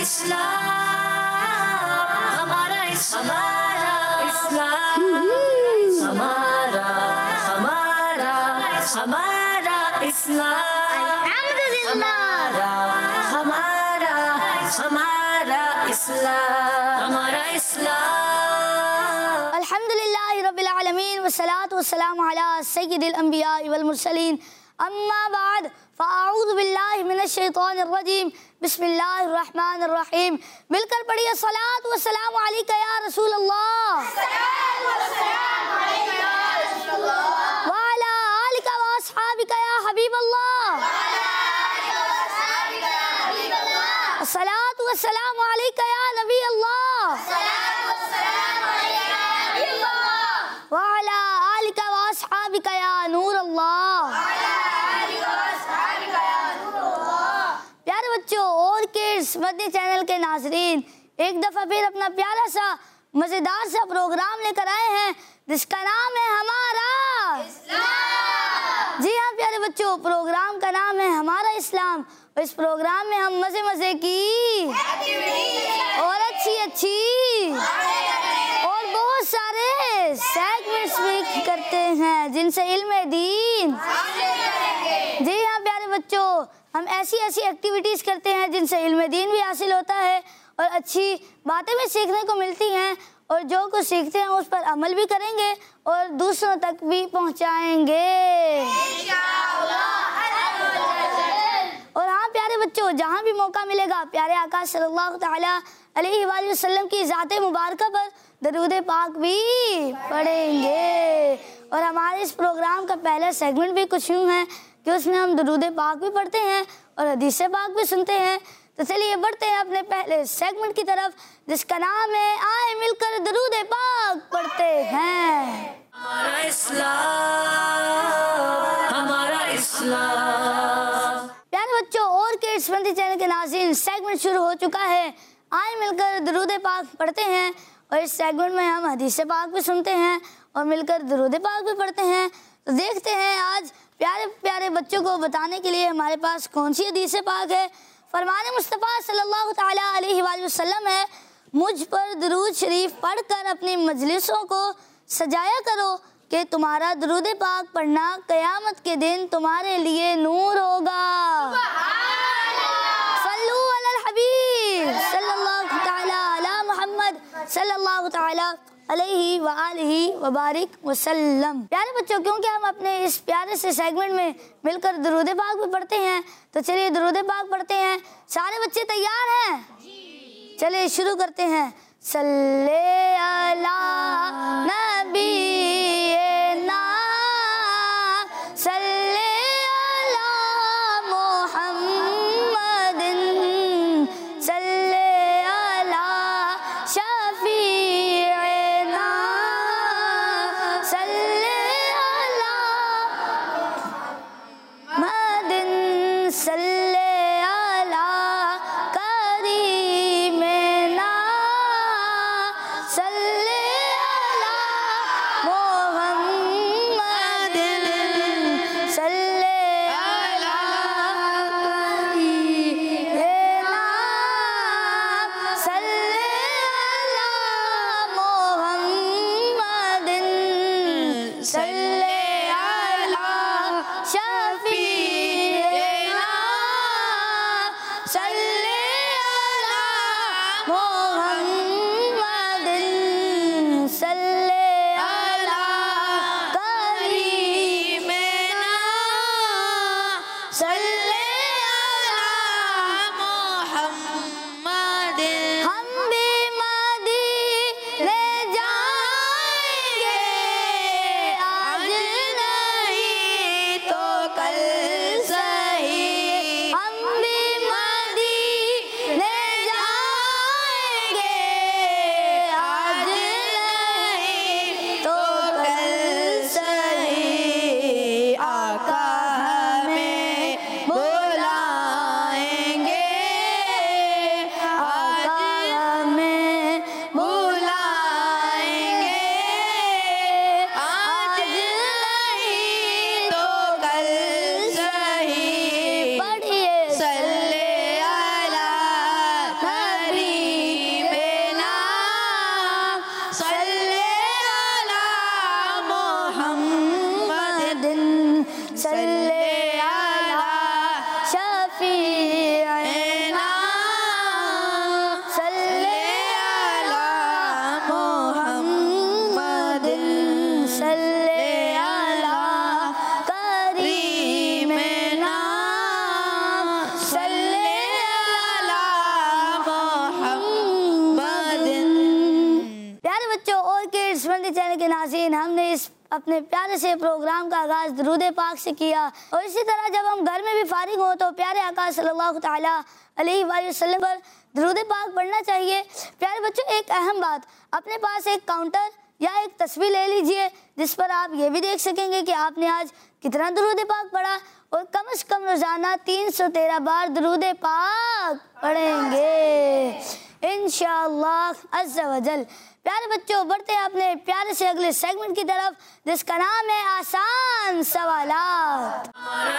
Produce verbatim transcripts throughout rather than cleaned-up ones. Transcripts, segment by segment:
हमारा हमारा इस्लाम, हमारा हमारा हमारा इस्लाम, हमारा हमारा हमारा इस्लाम, हमारा इस्लाम। अल्हम्दुलिल्लाहि रब्बिल आलमीन वस्सलातु वस्सलामु अला सय्यिदिल अंबिया वल मुरसलीन, अम्मा बाद फ़अऊज़ु बिल्लाहि मिनश शैतानिर रजीम, बिस्मिल्लाहिर रहमानिर रहीम। मिलकर पढ़िए सलात व सलाम अलैका या रसूल अल्लाह, व अला आलिका व अस्हाबिका या हबीब अल्लाह, अस्सलातु व सलाम अलैका या नबी अल्लाह, व अला आलिका व अस्हाबिका या नूर अल्लाह। प्यारे बच्चों और किड्स मदनी चैनल के नाजरीन, एक दफ़ा फिर अपना प्यारा सा मज़ेदार सा प्रोग्राम लेकर आए हैं जिसका नाम है हमारा इस्लाम। जी हाँ प्यारे बच्चों, प्रोग्राम का नाम है हमारा इस्लाम। और इस प्रोग्राम में हम मज़े मज़े की और अच्छी अच्छी और बहुत सारे सेगमेंट्स भी करते हैं जिनसे इल्म दीन। जी हाँ प्यारे बच्चों, हम ऐसी ऐसी एक्टिविटीज़ करते हैं जिनसे इल्म दीन भी हासिल होता है और अच्छी बातें भी सीखने को मिलती हैं, और जो कुछ सीखते हैं उस पर अमल भी करेंगे और दूसरों तक भी पहुंचाएंगे। और हाँ प्यारे बच्चों, जहाँ भी मौका मिलेगा प्यारे आका सल्लल्लाहु तआला अलैहि वसल्लम की ज़ात मुबारका पर दरूद पाक भी पढ़ेंगे। और हमारे इस प्रोग्राम का पहला सेगमेंट भी कुछ यूँ है कि उसमें हम दरूद पाक भी पढ़ते हैं और हदीस पाक भी सुनते हैं। तो चलिए बढ़ते हैं अपने पहले सेगमेंट की तरफ जिसका नाम है आए मिलकर दरूद पाक पढ़ते हैं। हमारा इस्लाम, हमारा इस्लाम। प्यारे बच्चों और किड्स मदनी चैनल के नाज़रीन, सेगमेंट शुरू हो चुका है आए मिलकर दरूद पाक पढ़ते हैं। और इस सेगमेंट में हम हदीस पाक भी सुनते हैं और मिलकर दरूद पाक भी पढ़ते हैं। तो देखते हैं आज प्यारे प्यारे बच्चों को बताने के लिए हमारे पास कौन सी हदीस पाक है। फरमाने मुस्तफ़ा सल्लल्लाहु तआला अलैहि वसल्लम है, मुझ पर दरूद शरीफ पढ़कर अपनी मजलिसों को सजाया करो कि तुम्हारा दरूद पाक पढ़ना क़यामत के दिन तुम्हारे लिए नूर होगा। सल्लू अलल हबीब सल्लल्लाहु तआला अला मुहम्मद सल्लल्लाहु तआला अलैहि व आलिहि व बारिक वसल्लम। प्यारे बच्चों, क्योंकि हम अपने इस प्यारे से सेगमेंट में मिलकर दरूद पाक भी पढ़ते हैं, तो चलिए दरूद पाक पढ़ते हैं। सारे बच्चे तैयार हैं? चलिए शुरू करते हैं। सल्ले अला नबी ना, सल्ले अला मुहम्मदिन, सल्ले अला शफीअना, सल्ले अला मदिन, सल्ले अला करीमना, सल्ले अला मुहम्मदिन, सल्ले अला करीमना, सल्ले अला मुहम्मदिन, सल्ले अला शफीअना, सल्ले अला मुहम्मदिन, सल्ले अला करीमना, सल्ले अला मुहम्मदिन। हम भी मदीने जाएंगे आज नहीं तो कल सही, हम भी मदीने जाएंगे चैनल के नाज़रीन, हमने इस अपने प्यारे से प्रोग्राम का आगाज़ दुरूद पाक से किया और इसी तरह जब हम घर में भी फारिग हो तो प्यारे आका सल्लल्लाहु तआला अलैहि वसल्लम पर दुरूद पाक पढ़ना चाहिए। प्यारे बच्चों, एक अहम बात, अपने पास एक काउंटर या एक तस्वीर ले लीजिए जिस पर आप ये भी देख सकेंगे कि आपने आज कितना दुरूद पाक पढ़ा और कम से कम रोज़ाना तीन सौ तेरह बार दुरूद पाक पढ़ेंगे इंशाअल्लाह अज़्ज़ा वजल। प्यारे बच्चों, बढ़ते हैं अपने प्यारे से अगले सेगमेंट की तरफ जिसका नाम है आसान सवालात। हमारा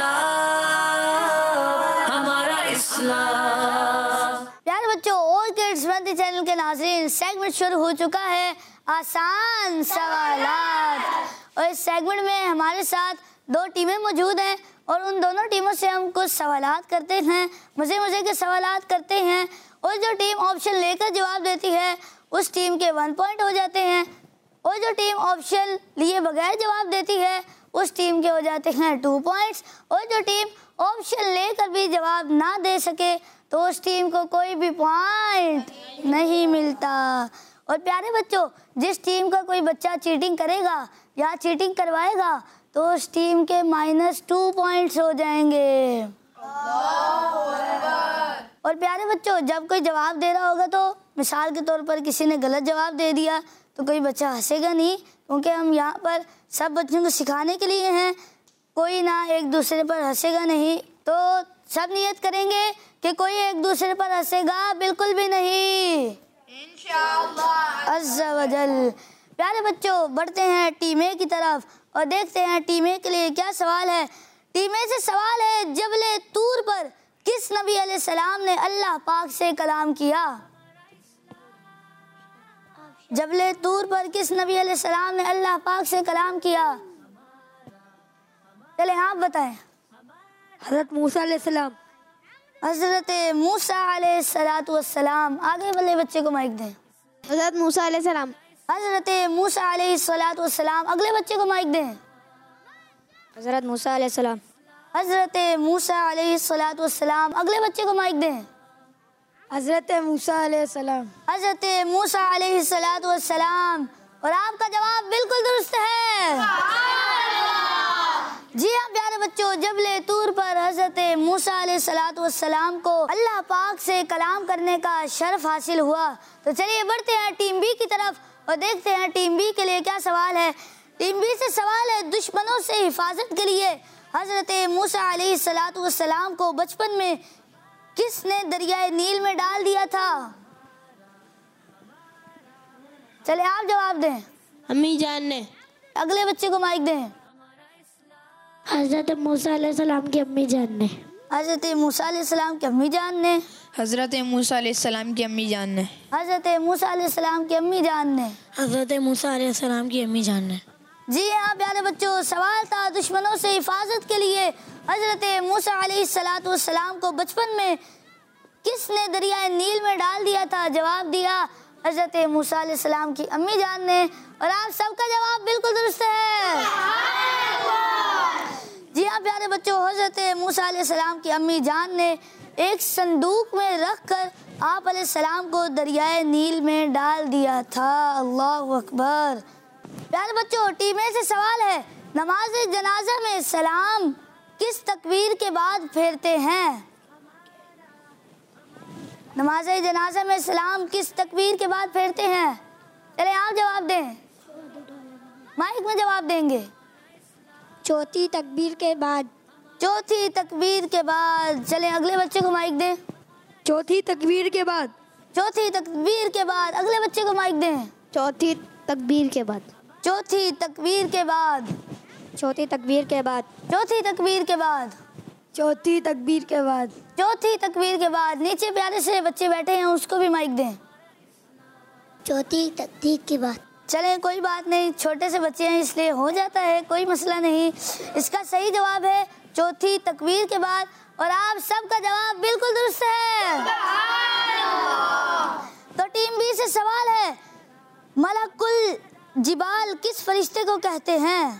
इस्लाम, हमारा इस्लाम। प्यारे बच्चों, और किड्स मंदी चैनल के नाज़रीन, सेगमेंट शुरू हो चुका है आसान सवालात और इस सेगमेंट में हमारे साथ दो टीमें मौजूद हैं और उन दोनों टीमों से हम कुछ सवालात करते हैं, मज़े मज़े के सवालात करते हैं और जो टीम ऑप्शन लेकर जवाब देती है उस टीम के वन पॉइंट हो जाते हैं और जो टीम ऑप्शन लिए बगैर जवाब देती है उस टीम के हो जाते हैं टू पॉइंट्स और जो टीम ऑप्शन लेकर भी जवाब ना दे सके तो उस टीम को कोई भी पॉइंट नहीं मिलता। और प्यारे बच्चों, जिस टीम का कोई बच्चा चीटिंग करेगा या चीटिंग करवाएगा तो उस टीम के माइनस टू पॉइंट्स हो जाएंगे। और प्यारे बच्चों, जब कोई जवाब दे रहा होगा तो मिसाल के तौर पर किसी ने गलत जवाब दे दिया तो कोई बच्चा हंसेगा नहीं, क्योंकि हम यहाँ पर सब बच्चों को सिखाने के लिए हैं, कोई ना एक दूसरे पर हंसेगा नहीं। तो सब नियत करेंगे कि कोई एक दूसरे पर हंसेगा बिल्कुल भी नहीं इंशाअल्लाह अज़्ज़ा वजल। प्यारे बच्चों, बढ़ते हैं टीम ए की तरफ और देखते हैं टीम ए के लिए क्या सवाल है। टीम ए से सवाल है, जबले तूर पर किस नबी अलैहिस्सलाम ने अल्लाह पाक से कलाम किया? जबले तूर पर किस नबी अलैहिस्सलाम ने अल्लाह पाक से कलाम किया? चले आप बताएं। हज़रत मूसा अलैहिस्सलाम। हज़रत मूसा अलैहिस्सलातु वस्सलाम। आगे वाले बच्चे को माइक दें। हज़रत मूसा अलैहिस्सलाम। हज़रत मूसा अलैहिस्सलातु वस्सलाम। अगले बच्चे को माइक दें। हज़रत मूसा अलैहिस्सलाम। हज़रत मूसा अलैहिस्सलातु वस्सलाम। अगले बच्चे को माइक दें। हज़रत मूसा अलैहिस्सलाम। हज़रत मूसा अलैहिस्सलातु वस्सलाम। और आपका जवाब बिल्कुल दुरुस्त है। जी हाँ प्यारे बच्चों, जबले तूर पर हज़रत मूसा अलैहिस्सलातु वस्सलाम को अल्लाह पाक से कलाम करने का शर्फ हासिल हुआ। तो चलिए बढ़ते हैं टीम बी की तरफ और देखते हैं टीम बी के लिए क्या सवाल है। टीम बी से सवाल है, दुश्मनों से हिफाजत के लिए हज़रत मूसा अलैहिस्सलातु वस्सलाम को बचपन में किसने दरियाए नील में डाल दिया था? चले आप जवाब दें। अम्मी जान ने। अगले बच्चे को माइक दें। हज़रत मूसा अलैहिस्सलाम की अम्मी जान ने। हज़रत मूसा अलैहिस्सलाम की अम्मी जान ने। हज़रत मूसा अलैहिस्सलाम की अम्मी जान ने। हज़रत मूसा अलैहिस्सलाम की अम्मी जान ने। हज़रत मूसा अलैहिस्सलाम की अम्मी जान ने। जी हाँ प्यारे बच्चों, सवाल था दुश्मनों से हिफाजत के लिए हज़रत मूसा अलैहिस्सलातु वस्सलाम को बचपन में किसने दरियाए नील में डाल दिया था? जवाब दिया हज़रत मूसा अलैहिस्सलाम की अम्मी जान ने और आप सबका जवाब बिल्कुल दुरुस्त है। जी हाँ प्यारे बच्चों, हज़रत मूसा अलैहिस्सलाम की अम्मी जान ने एक संदूक में रखकर आप अलैहिस्सलाम को दरियाए नील में डाल दिया था। अल्लाहु अकबर। प्यारे बच्चों, टीम ए से सवाल है, नमाज जनाजा में सलाम किस तकबीर के बाद फेरते हैं? नमाज जनाजा में सलाम किस तकबीर के बाद फेरते हैं? चले आप जवाब दें। माइक में जवाब देंगे। चौथी तकबीर के बाद। चौथी तकबीर के बाद। चले अगले बच्चे को माइक दें। चौथी तकबीर के बाद। चौथी तकबीर के बाद। अगले बच्चे को माइक दें। चौथी तकबीर के बाद। चौथी तकबीर के बाद। चौथी तकबीर के बाद। चौथी तकबीर के बाद। चौथी तकबीर के बाद। चौथी तकबीर के बाद। नीचे प्यारे से बच्चे बैठे हैं उसको भी माइक दें। चौथी तकबीर के बाद। चलें कोई बात नहीं, छोटे से बच्चे हैं इसलिए हो जाता है, कोई मसला नहीं। इसका सही जवाब है चौथी तकबीर के बाद और आप सबका जवाब बिल्कुल दुरुस्त है। तो टीम बी से सवाल है, मलकुल जिबाल किस फरिश्ते को कहते हैं?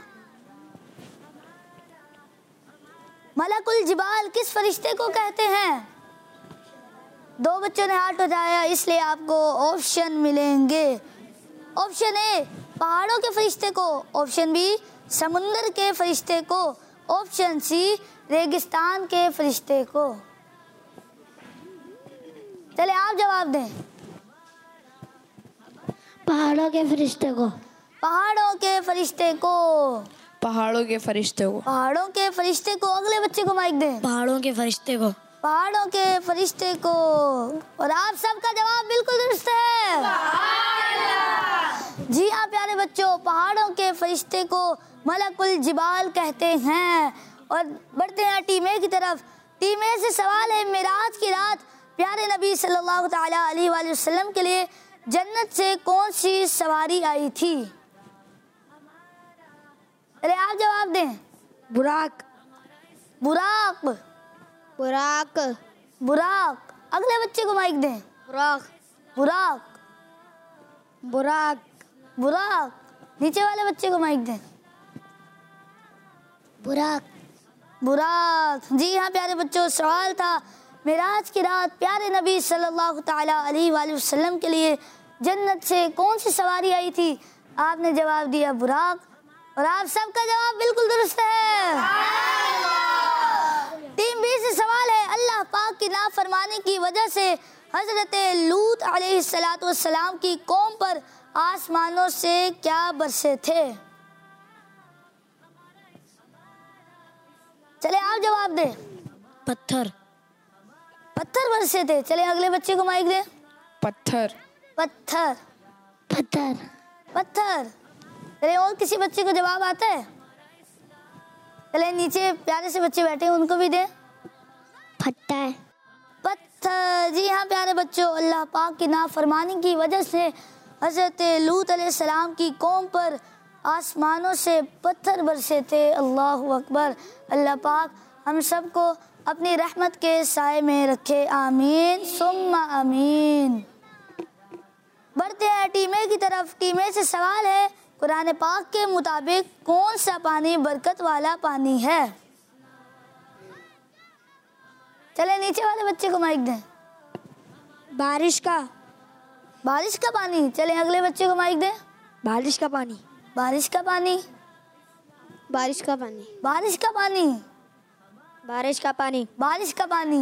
मलकुल जिबाल किस फरिश्ते को कहते हैं? दो बच्चों ने हाथ उठाया इसलिए आपको ऑप्शन मिलेंगे। ऑप्शन ए पहाड़ों के फरिश्ते को, ऑप्शन बी समुंदर के फरिश्ते को, ऑप्शन सी रेगिस्तान के फरिश्ते को। चले आप जवाब दें। पहाड़ों के फरिश्ते को। पहाड़ों के फरिश्ते को। पहाड़ों के फरिश्ते को। पहाड़ों के फरिश्ते को। अगले बच्चे को माइक दें। पहाड़ों के फरिश्ते को। पहाड़ों के फरिश्ते को। और आप सबका जवाब बिल्कुल दुरुस्त है। जी हाँ प्यारे बच्चों, पहाड़ों के फरिश्ते को मलकुल जिबाल कहते हैं। और बढ़ते हैं टीम ए की तरफ। टीम ए से सवाल है, मिराज की रात प्यारे नबी सल्लल्लाहु ताला अलैहि वसल्लम के लिए जन्नत से कौन सी सवारी आई थी? अरे आप जवाब दें। बुराक। बुराक। बुराक। बुराक। अगले बच्चे को माइक दें। बुराक। बुराक। बुराक। बुराक। नीचे वाले बच्चे को माइक दें। बुराक। बुराक। जी हाँ प्यारे बच्चों, सवाल था मिराज की रात प्यारे नबी सल्लल्लाहु ताला अलैहि वसल्लम के लिए जन्नत से कौन सी सवारी आई थी? आपने जवाब दिया बुराक। और आप सबका जवाब बिल्कुल दुरुस्त है। टीम बी से सवाल है, अल्लाह पाक की नाफरमानी की वजह से हजरत लूत अलैहिस्सलातु वस्सलाम की कौम पर आसमानों से क्या बरसे थे? चले आप जवाब दें। पत्थर। पत्थर बरसे थे। चले अगले बच्चे को माइक दें। पत्थर। पत्थर। पत्थर। पत्थर। चले और किसी बच्चे को जवाब आता है? चले नीचे प्यारे से बच्चे बैठे हैं उनको भी दें। पत्थर। पत्थर। जी हाँ प्यारे बच्चों, अल्लाह पाक की नाफरमानी की वजह से हजरत लूत अलैहिस्सलाम की कौम पर आसमानों से पत्थर बरसे थे। अल्लाहु अकबर। अल्लाह पाक हम सबको अपनी रहमत के साए में रखे। आमीन सुम्मा आमीन। बढ़ते हैं टीम ए की तरफ। टीम ए से सवाल है, कुरान पाक के मुताबिक कौन सा पानी बरकत वाला पानी है? चले नीचे वाले बच्चे को माइक दें। बारिश का। बारिश का पानी। चले अगले बच्चे को माइक दें। बारिश का पानी। बारिश का पानी। बारिश का पानी। बारिश का पानी। बारिश का पानी। बारिश का पानी।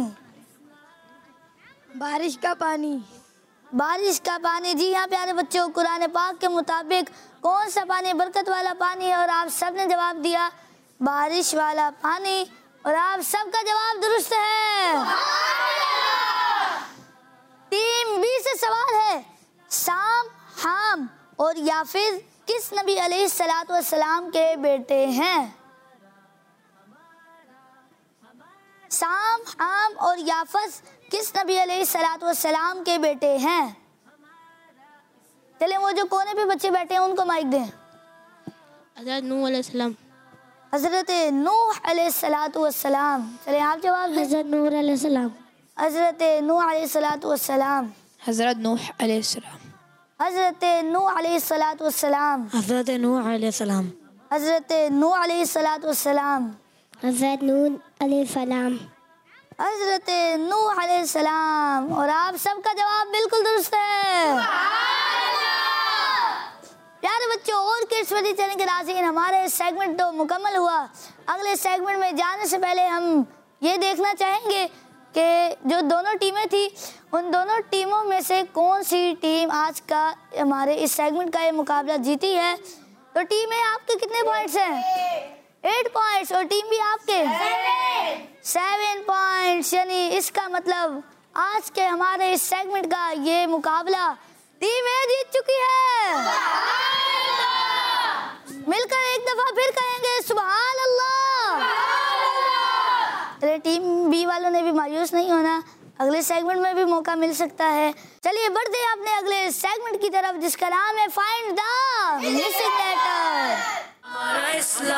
बारिश का पानी। बारिश का पानी। जी हाँ प्यारे बच्चों, कुरान पाक के मुताबिक कौन सा पानी बरकत वाला पानी है? और आप सब ने जवाब दिया बारिश वाला पानी। और आप सबका जवाब दुरुस्त है। टीम बी से सवाल है, साम, हाम और याफिज किस नबी अलैहिस्सलातु वस्सलाम के बेटे हैं? साम, हाम और याफस किस नबी अलैहिस्सलातु वस्सलाम के बेटे हैं? चले वो जो कोने पे बच्चे बैठे हैं उनको माइक दें। हज़रत नूह अलैहिस्सलाम। हजरत नूह अलैहिस्सलातु वस्सलाम। चले आप जवाब दें। हज़रत नूह अलैहिस्सलाम। हजरत नूह अलैहिस्सलातु वस्सलाम। हज़रत नूह अलैहिस्सलाम। हजरत नूह अलैहिस्सलातु वस्सलाम। हज़रत नूह अलैहिस्सलाम। हजरत नूह अलैहिस्सलातु वस्सलाम। हज़रत नूह अलैहिस्सलाम। हजरत नूह अलैहिस्सलाम। और आप सबका जवाब बिल्कुल दुरुस्त है। प्यारे बच्चों, और किड्स वाली चैनल के नाज़रीन, हमारे सेगमेंट तो मुकम्मल हुआ। अगले सेगमेंट में जाने से पहले हम ये देखना चाहेंगे कि जो दोनों टीमें थी उन दोनों टीमों में से कौन सी टीम आज का हमारे इस सेगमेंट का ये मुकाबला जीती है। तो टीम ए आपके कितने पॉइंट्स हैं? Eight points. और टीम बी आपके सेवन पॉइंट्स। यानी इसका मतलब आज के हमारे इस सेगमेंट का ये मुकाबला टीम ए जीत चुकी है। मिलकर एक दफा फिर कहेंगे सुभान अल्लाह। अरे टीम बी वालों ने भी मायूस नहीं होना, अगले सेगमेंट में भी मौका मिल सकता है। चलिए बढ़ते हैं अपने अगले सेगमेंट की तरफ जिसका नाम है फाइंड द मिसिंग लेटर। हमारा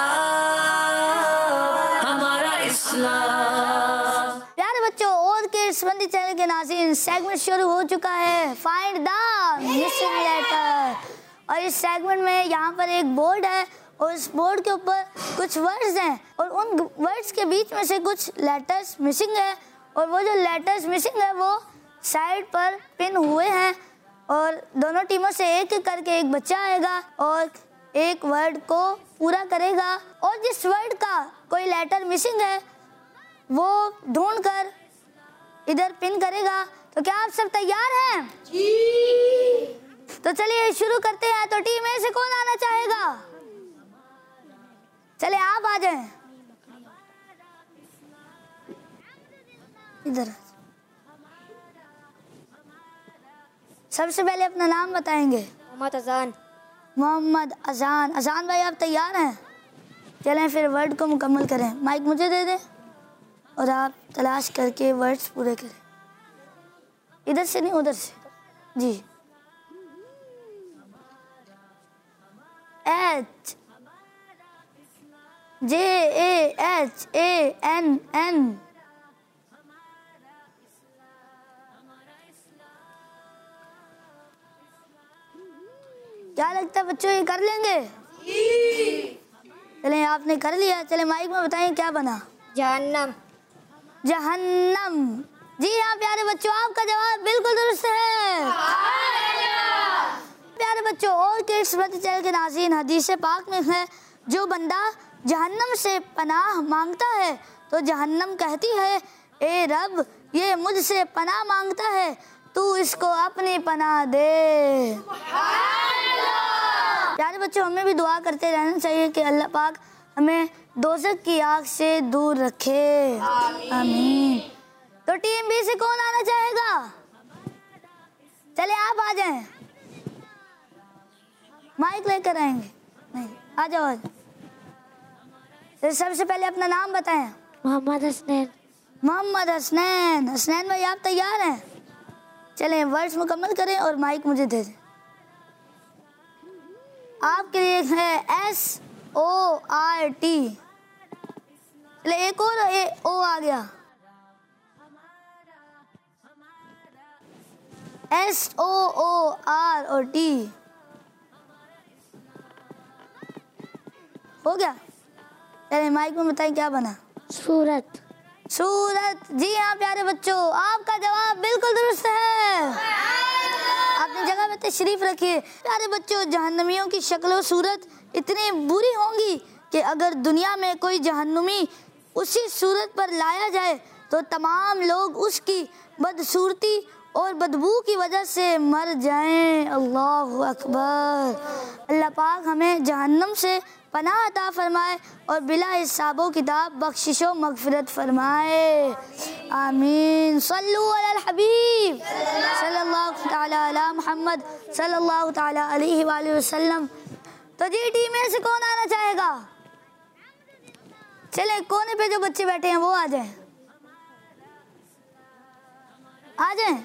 इस्लाम, हमारा इस्लाम। प्यारे बच्चों, और के संबंधी चैनल के नाज़रीन, सेगमेंट शुरू हो चुका है फाइंड द मिसिंग लेटर। और इस सेगमेंट में यहाँ पर एक बोर्ड है और इस बोर्ड के ऊपर कुछ वर्ड्स हैं और उन वर्ड्स के बीच में से कुछ लेटर्स मिसिंग है और वो जो लेटर्स मिसिंग है वो साइड पर पिन हुए हैं और दोनों टीमों से एक एक करके एक बच्चा आएगा और एक वर्ड को पूरा करेगा और जिस वर्ड का कोई लेटर मिसिंग है वो ढूंढकर इधर पिन करेगा। तो क्या आप सब तैयार हैं? जी। तो चलिए शुरू करते हैं। तो टीम ए से कौन आना चाहेगा? चले आप आ जाएं इधर। सबसे पहले अपना नाम बताएंगे। मोहम्मद अजान। मोहम्मद अजान। अजान भाई आप तैयार हैं? चलें फिर वर्ड को मुकम्मल करें। माइक मुझे दे दें और आप तलाश करके वर्ड्स पूरे करें। इधर से नहीं उधर से जी। H J A H A N N. क्या लगता है बच्चों ये कर लेंगे? चलें आपने कर लिया। चले माइक में बताएं क्या बना? जहन्नम। जहन्नम। जी हाँ प्यारे बच्चों आपका जवाब बिल्कुल दुरुस्त है। प्यारे बच्चों और किड्स मदद चैनल के नाज़रीन, हदीस पाक में है जो बंदा जहन्नम से पनाह मांगता है तो जहन्नम कहती है ए रब ये मुझसे पनाह मांगता है तू इसको अपनी पनाह दे। प्यारे बच्चों हमें भी दुआ करते रहना चाहिए कि अल्लाह पाक हमें दोज़ख की आग से दूर रखे। आमीन। तो टीम बी से कौन आना चाहेगा? चले आप आ जाएं। माइक लेकर आएंगे। नहीं आ जाओ। तो सबसे पहले अपना नाम बताएं। मोहम्मद हसनैन। मोहम्मद हसनैन। हसनैन भाई आप तैयार हैं? चलें वर्ड्स मुकम्मल करें और माइक मुझे दे दें। आपके लिए है एस ओ आर टी। चले एक और ए ओ आ गया। एस ओ ओ आर और टी हो गया। चले माइक में बताएं क्या बना? सूरत। सूरत। जी हाँ प्यारे बच्चों आपका जवाब बिल्कुल दुरुस्त है। अपनी जगह में तशरीफ रखिए। प्यारे बच्चों जहन्नमियों की शक्ल सूरत इतनी बुरी होंगी कि अगर दुनिया में कोई जहन्नुमी उसी सूरत पर लाया जाए तो तमाम लोग उसकी बदसूरती और बदबू की वजह से मर जाएं। अल्लाहु अकबर। अल्लाह पाक हमें जहन्नम से पनाह अता फरमाए और बिला हिसाबो किताब बख्शिशो मगफिरत फरमाए। आमीन। सल्लु अलल हबीब सल्लल्लाहु तआला अला मुहम्मद सल्लल्लाहु तआला अलैहि वसल्लम। तो जी टीम में से कौन आना चाहेगा? चले कोने पे जो बच्चे बैठे हैं वो आ जाएं। आ जाएं।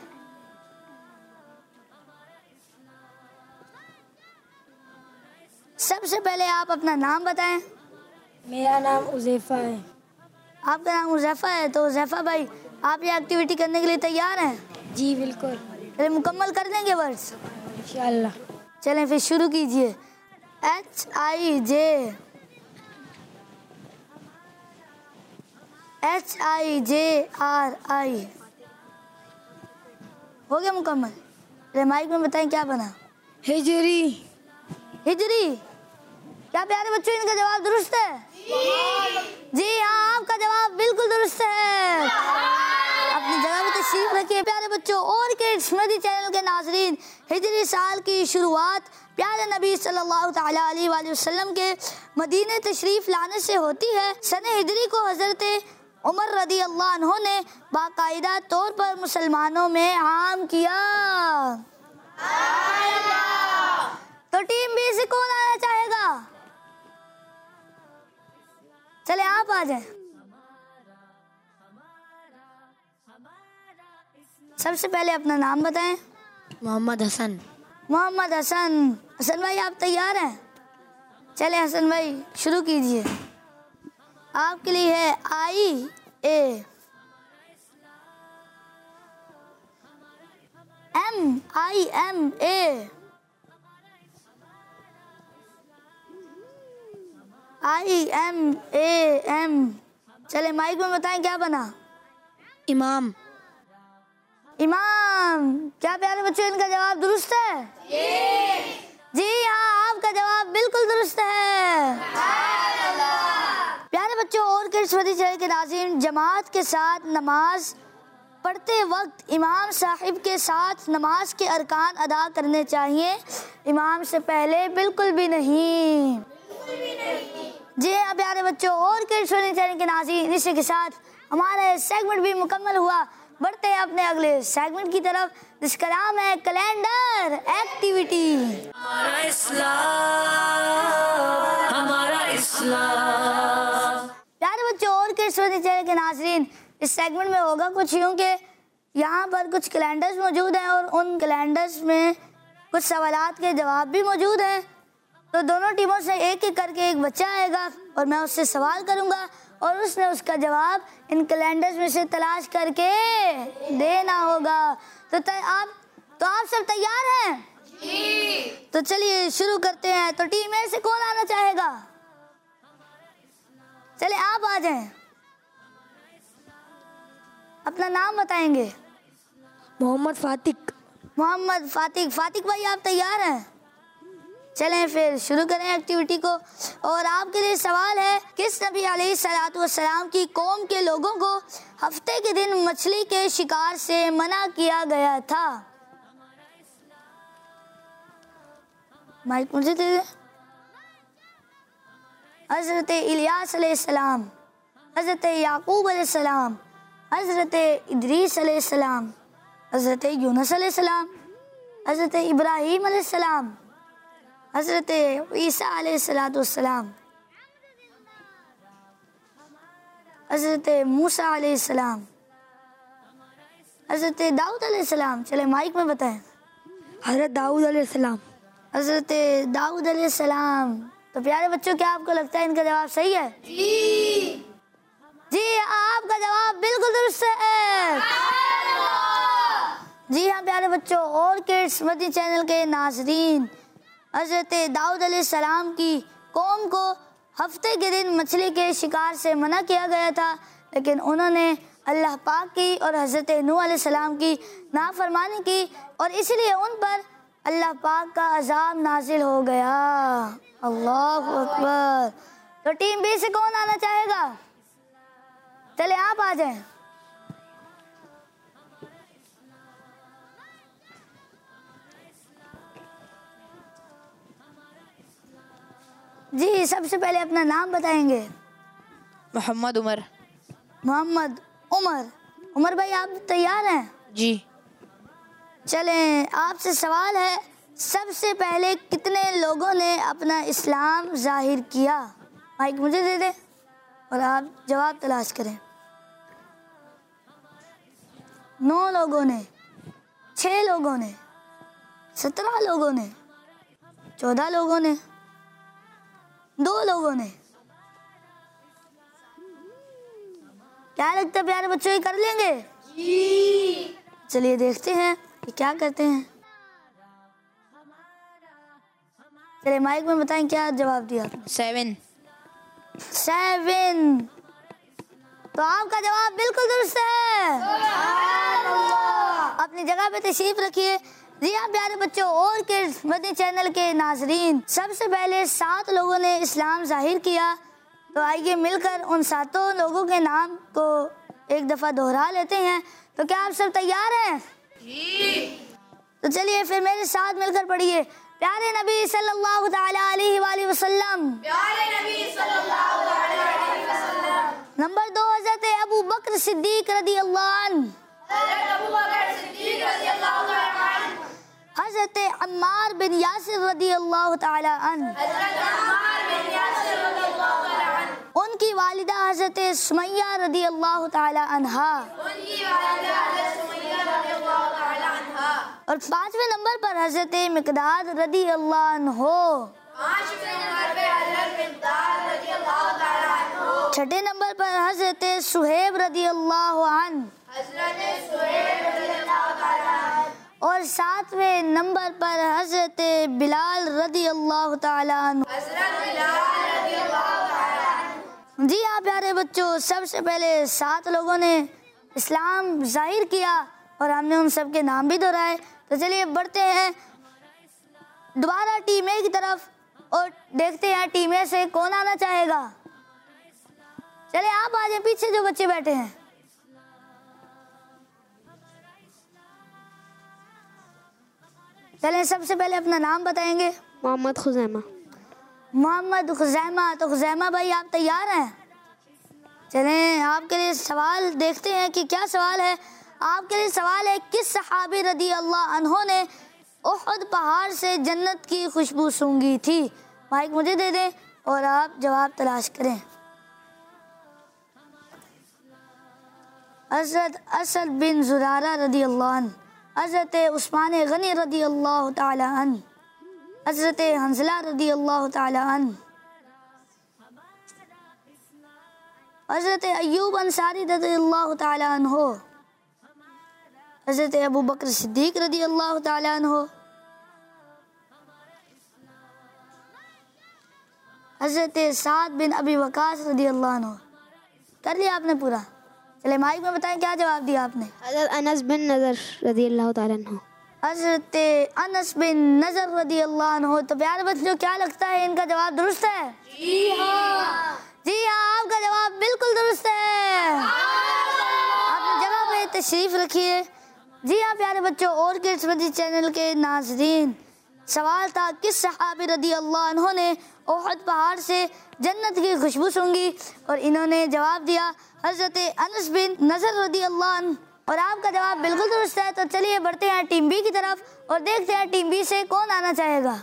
सबसे पहले आप अपना नाम बताएं। मेरा नाम उज़ैफ़ा है। आपका नाम उज़ैफ़ा है। तो उज़ैफ़ा भाई आप ये एक्टिविटी करने के लिए तैयार हैं? जी बिल्कुल। चलिए मुकम्मल कर देंगे वर्ड्स इंशाअल्लाह। चलें फिर शुरू कीजिए। H I J H I J R I. हो गया मुकम्मल। चलिए माइक में बताएं क्या बना? हिजरी। हिजरी। क्या प्यारे बच्चों इनका जवाब दुरुस्त है? जी हाँ आपका जवाब बिल्कुल दुरुस्त है। अपनी जगह पे तशरीफ रखिए। प्यारे बच्चों और किड्स मदी चैनल के नाजरीन, हिजरी साल की शुरुआत प्यारे नबी सल्लल्लाहु तआला अलैहि वसल्लम के मदीने तशरीफ लाने से होती है। सन हिजरी को हजरत उमर रदी अल्लाह अन्हु ने बाकायदा तौर पर मुसलमानों में आम किया। तो टीम बी से कौन आना चाहेगा? चले आप आ जाएं। सबसे पहले अपना नाम बताएं। मोहम्मद हसन। मोहम्मद हसन। हसन भाई आप तैयार हैं? चले हसन भाई शुरू कीजिए। आपके लिए है I A M I M A I M A M. चले माइक में बताएं क्या बना? इमाम। इमाम। क्या प्यारे बच्चों इनका जवाब दुरुस्त है? जी हाँ, आपका जवाब बिल्कुल दुरुस्त है। प्यारे बच्चों, और किड्स मदनी चैनल के नाज़रीन, जमात के साथ नमाज पढ़ते वक्त इमाम साहिब के साथ नमाज के अरकान अदा करने चाहिए, इमाम से पहले बिल्कुल भी नहीं। जी हाँ प्यारे बच्चों, और किड्स मदनी चैनल के नाज़रीन, इसी के साथ हमारा सेगमेंट भी मुकम्मल हुआ। बढ़ते हैं अपने अगले सेगमेंट की तरफ, जिसका नाम है कैलेंडर एक्टिविटी। हमारा इस्लाम, हमारा इस्लाम। प्यारे बच्चों और किड्स मदनी चैनल के नाज़रीन, इस सेगमेंट में होगा कुछ यूँ कि यहाँ पर कुछ कैलेंडर्स मौजूद हैं और उन कैलेंडर्स में कुछ सवालात के जवाब भी मौजूद हैं। तो दोनों टीमों से एक एक करके एक बच्चा आएगा और मैं उससे सवाल करूँगा और उसने उसका जवाब इन कैलेंडर्स में से तलाश करके देना होगा। तो आप तो आप सब तैयार हैं? जी। तो चलिए शुरू करते हैं। तो टीम में से कौन आना चाहेगा? चलिए आप आ जाएं। अपना नाम बताएंगे। मोहम्मद फातिक। मोहम्मद फातिक। फातिक भाई आप तैयार हैं? चलें फिर शुरू करें एक्टिविटी को। और आपके लिए सवाल है, किस नबी अलैहिस्सलातु वस्सलाम की कौम के लोगों को हफ्ते के दिन मछली के शिकार से मना किया गया था? माइक मुझे दे दे। हज़रत इलियास अलैहिस्सलाम, हज़रत याकूब अलैहिस्सलाम, हज़रत इदरीस अलैहिस्सलाम, हज़रत यूनुस अलैहिस्सलाम, हज़रत इब्राहीम अलैहिस्सलाम, हज़रत ईसा अलैहिस्सलाम, हज़रत मूसा अलैहिस्सलाम, हज़रत दाऊद अलैहिस्सलाम। चले माइक में बताएं। हज़रत दाऊद अलैहिस्सलाम। हज़रत दाऊद अलैहिस्सलाम। तो प्यारे बच्चों, क्या आपको लगता है इनका जवाब सही है? जी। जी आपका जवाब बिल्कुल दुरुस्त है। जी हाँ प्यारे बच्चों और किड्स मदनी चैनल के नाज़रीन, हज़रत दाऊद अलैहिस्सलाम की कौम को हफ्ते के दिन मछली के शिकार से मना किया गया था, लेकिन उन्होंने अल्लाह पाक की और हज़रत नूह अलैहिस्सलाम की नाफरमानी की और इसलिए उन पर अल्लाह पाक का अज़ाब नाजिल हो गया। अल्लाहु अकबर। तो टीम बी से कौन आना चाहेगा? चले आप आ जाएं। जी सबसे पहले अपना नाम बताएंगे। मोहम्मद उमर। मोहम्मद उमर। उमर भाई आप तैयार हैं? जी। चलें आपसे सवाल है, सबसे पहले कितने लोगों ने अपना इस्लाम जाहिर किया? माइक मुझे दे दे और आप जवाब तलाश करें। नौ लोगों ने, छह लोगों ने, सत्रह लोगों ने, चौदह लोगों ने, दो लोगों ने। क्या लगता है प्यारे बच्चों, ये कर लेंगे? जी। चलिए देखते हैं कि क्या करते हैं। चलिए माइक में बताएं क्या जवाब दिया आपने। सेवन। सेवन। तो आपका जवाब बिल्कुल दुरुस्त है। अपनी जगह पे तशरीफ रखिए। जी हाँ प्यारे बच्चों और किड्स मदनी चैनल के नाजरीन, सबसे पहले सात लोगों ने इस्लाम जाहिर किया। तो आइए मिलकर उन सातों लोगों के नाम को एक दफ़ा दोहरा लेते हैं। तो क्या आप सब तैयार हैं? जी। तो चलिए फिर मेरे साथ मिलकर पढ़िए। प्यारे नबी सल्लल्लाहु तआला अलैहि वसल्लम। प्यारे नबी सल्लल्लाहु अलैहि वसल्लम। नंबर दो, हज़रत अबू बकर सिद्दीक रज़ियल्लाहु अन्हु। हज़रत अबू बकर सिद्दीक रज़ियल्लाहु अन्हु। हज़रत अम्मार बिन यासिर रज़ियल्लाहु तआला अन्हु। हज़रत अम्मार बिन यासिर रज़ियल्लाहु तआला अन्हु। उनकी वालिदा हज़रत सुमैया रज़ियल्लाहु तआला अन्हा। उनकी वालिदा हज़रत सुमैया रज़ियल्लाहु तआला अन्हा। और पांचवें नंबर पर हज़रत मिक़दाद रज़ियल्लाहु अन्हु। पांचवें नंबर पे हज़रत मिक़दाद रज़ियल्लाहु तआला अन्हु। छठे नंबर पर हज़रत सुहैब रज़ियल्लाहु अन्हु। हज़रत सुहैब रज़ियल्लाहु तआला अन्हु। और सातवें नंबर पर हज़रत बिलाल रज़ियल्लाहु तआला अन्हु। हज़रत बिलाल रज़ियल्लाहु तआला अन्हु। जी हाँ प्यारे बच्चों, सबसे पहले सात लोगों ने इस्लाम जाहिर किया और हमने उन सब के नाम भी दोहराए। तो चलिए बढ़ते हैं दोबारा टीम ए की तरफ और देखते हैं टीम ए से कौन आना चाहेगा। चलिए आप आ जाए पीछे जो बच्चे बैठे हैं। चलिए सबसे पहले अपना नाम बताएंगे। मोहम्मद खुजैमा। मोहम्मद खुजैमा। तो खुजैमा भाई आप तैयार हैं? चलें आपके लिए सवाल देखते हैं कि क्या सवाल है। आपके लिए सवाल है, किस सहाबी रदी अल्लाह अन्हो ने उहद पहाड़ से जन्नत की खुशबू सूंघी थी? माइक मुझे दे दें और आप जवाब तलाश करें। हज़रत असद बिन ज़ुरारा रदी अल्लाह अन्हु, हज़रत उस्मान गनी रदी अल्लाह ताला अन्हु, हज़रत हंज़ला रदी अल्लाह ताला अन्हु, हज़रत अय्यूब अंसारी रदी अल्लाह ताला अन्हु, हज़रत अबू बकर सिद्दीक रदी अल्लाह ताला अन्हु, हज़रत साद बिन अबी वकास रदी अल्लाह अन्हु। कर लिया आपने पूरा? चले माइक में बताएं क्या जवाब दिया आपने। हज़रत अनस बिन नज़र रज़ी अल्लाह ताला अन्हु। हज़रत अनस बिन नज़र रदी अल्लाह अन्हु। तो प्यारे बच्चों क्या लगता है इनका जवाब दुरुस्त है? जी हाँ, जी हाँ, आपका जवाब बिल्कुल दुरुस्त है। अपनी जगह पे तशरीफ रखिए। जी हाँ प्यारे बच्चों, और किड्स मजीद चैनल के नाज़रीन, सवाल था किस सहाबी रदी अल्लाह अन्हु ने उहद पहाड़ से जन्नत की खुशबू सूंघी, और इन्होंने जवाब दिया हज़रत अनस बिन नज़र रदी अल्लाह अन्हु, और आपका जवाब बिल्कुल दुरुस्त है। तो चलिए बढ़ते हैं टीम बी की तरफ और देखते हैं टीम बी से कौन आना चाहेगा।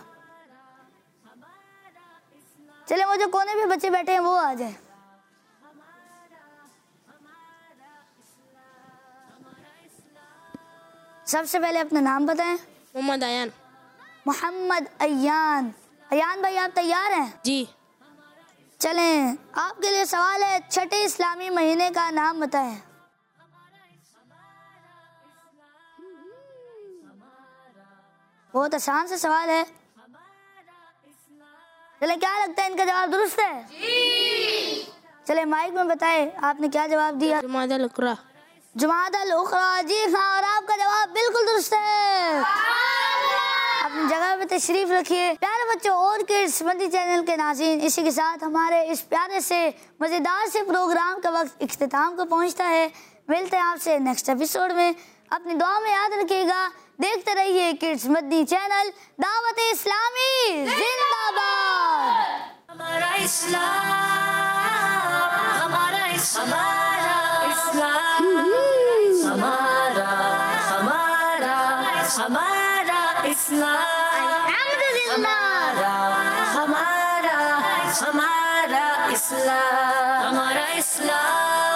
चलिए वो जो कोने पे बच्चे बैठे हैं वो आ जाए। सबसे पहले अपना नाम बताएं। मोहम्मद अयान। मोहम्मद अयान। अयान भाई आप तैयार हैं? जी। चलें आपके लिए सवाल है, छठे इस्लामी महीने का नाम बताएं। बहुत आसान सा सवाल है। चले क्या लगता है इनका जवाब दुरुस्त है? जी। चले माइक में बताएं आपने क्या जवाब दिया। जुमादल उखरा। जुमादल उखरा। जी हाँ, और आपका जवाब बिल्कुल दुरुस्त है। अपनी जगह पे तशरीफ रखिए। प्यारे बच्चों और किड्स मंदी चैनल के नाज़रीन, इसी के साथ हमारे इस प्यारे से मज़ेदार से प्रोग्राम का वक्त इख्तिताम को पहुंचता है। मिलते हैं आपसे नेक्स्ट एपिसोड में। अपनी दुआ में याद रखिएगा, देखते रहिए किड्स मदनी चैनल। दावत इस्लामी जिंदाबाद। हमारा इस्लाम, हमारा इस्लाम, हमारा हमारा हमारा इस्लाम, हमारा हमारा हमारा इस्लाम, हमारा इस्लाम।